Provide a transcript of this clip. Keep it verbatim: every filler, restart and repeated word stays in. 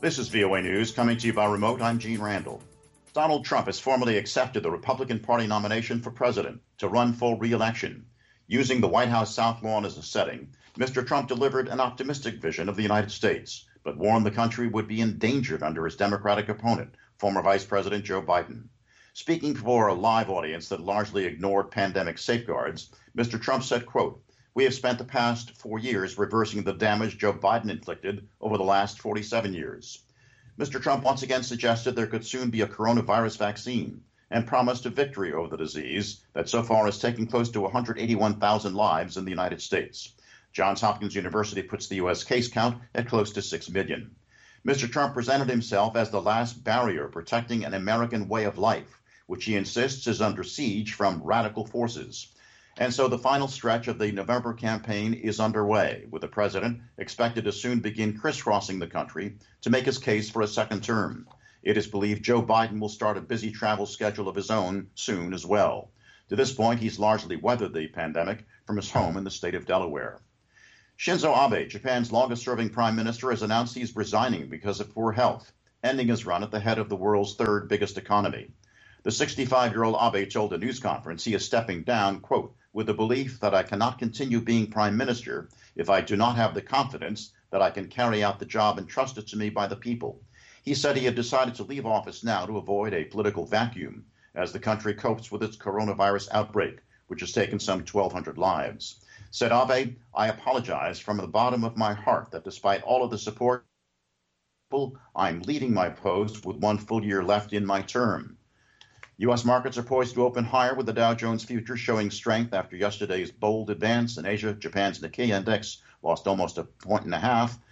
This is V O A News, coming to you by remote. I'm Gene Randall. Donald Trump has formally accepted the Republican Party nomination for president to run for re-election. Using the White House South Lawn as a setting, Mister Trump delivered an optimistic vision of the United States, but warned the country would be endangered under his Democratic opponent, former Vice President Joe Biden. Speaking before a live audience that largely ignored pandemic safeguards, Mister Trump said, quote, "We have spent the past four years reversing the damage Joe Biden inflicted over the last forty-seven years. Mister Trump once again suggested there could soon be a coronavirus vaccine and promised a victory over the disease that so far has taken close to one hundred eighty-one thousand lives in the United States. Johns Hopkins University puts the U S case count at close to six million. Mister Trump presented himself as the last barrier protecting an American way of life, which he insists is under siege from radical forces. And so the final stretch of the November campaign is underway, with the president expected to soon begin crisscrossing the country to make his case for a second term. It is believed Joe Biden will start a busy travel schedule of his own soon as well. To this point, he's largely weathered the pandemic from his home in the state of Delaware. Shinzo Abe, Japan's longest-serving prime minister, has announced he's resigning because of poor health, ending his run at the head of the world's third biggest economy. The sixty-five-year-old Abe told a news conference he is stepping down, quote, with the belief that I cannot continue being prime minister if I do not have the confidence that I can carry out the job entrusted to me by the people. He said he had decided to leave office now to avoid a political vacuum as the country copes with its coronavirus outbreak, which has taken some twelve hundred lives. Said Abe, "I apologize from the bottom of my heart that despite all of the support, I'm leaving my post with one full year left in my term." U S markets are poised to open higher, with the Dow Jones futures showing strength after yesterday's bold advance. In Asia, Japan's Nikkei index lost almost a point and a half,